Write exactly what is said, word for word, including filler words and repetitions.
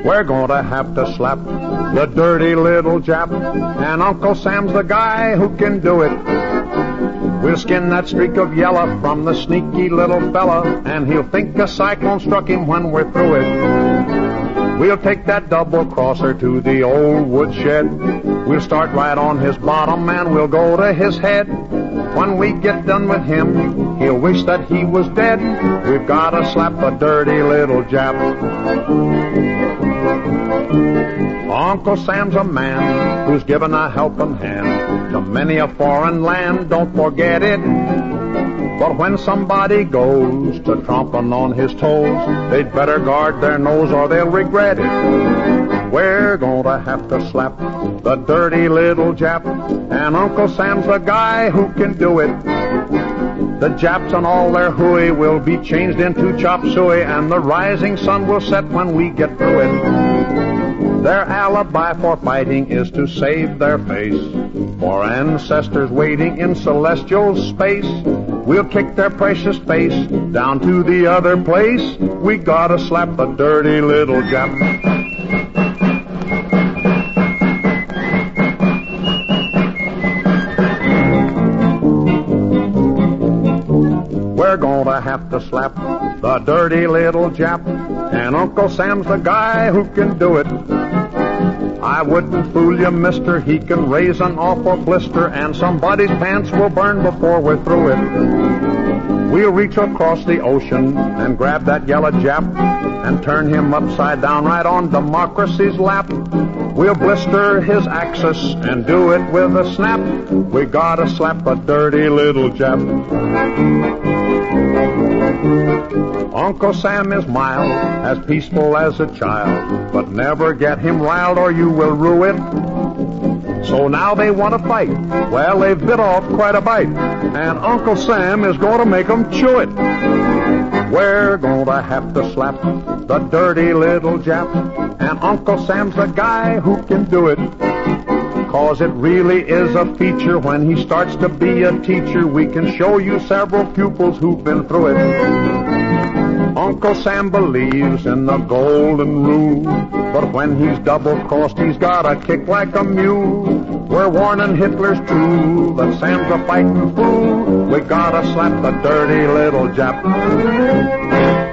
We're gonna have to slap the dirty little Jap, and Uncle Sam's the guy who can do it. We'll skin that streak of yellow from the sneaky little fella, and he'll think a cyclone struck him when we're through it. We'll take that double-crosser to the old woodshed. We'll start right on his bottom and we'll go to his head. When we get done with him, he'll wish that he was dead. We've gotta slap a dirty little Jap. Uncle Sam's a man who's given a helping hand to many a foreign land, don't forget it. But when somebody goes to tromping on his toes, they'd better guard their nose or they'll regret it. We're gonna have to slap the dirty little Jap, and Uncle Sam's the guy who can do it. The Japs and all their hooey will be changed into chop suey, and the rising sun will set when we get through it. Their alibi for fighting is to save their face, for ancestors waiting in celestial space. We'll kick their precious face down to the other place. We gotta slap the dirty little Jap. We're gonna have to slap the dirty little Jap, and Uncle Sam's the guy who can do it. I wouldn't fool you, mister, he can raise an awful blister, and somebody's pants will burn before we're through it. We'll reach across the ocean and grab that yellow Jap and turn him upside down right on democracy's lap. We'll blister his axis and do it with a snap. We gotta slap a dirty little Jap. Uncle Sam is mild, as peaceful as a child, but never get him riled or you will rue it. So now they want to fight. Well, they've bit off quite a bite, and Uncle Sam is going to make them chew it. We're going to have to slap the dirty little Jap, and Uncle Sam's the guy who can do it. Cause it really is a feature when he starts to be a teacher. We can show you several pupils who've been through it. Uncle Sam believes in the golden rule, but when he's double-crossed, he's got a kick like a mule. We're warning Hitler's true, but Sam's a fighting fool. We gotta slap the dirty little Jap.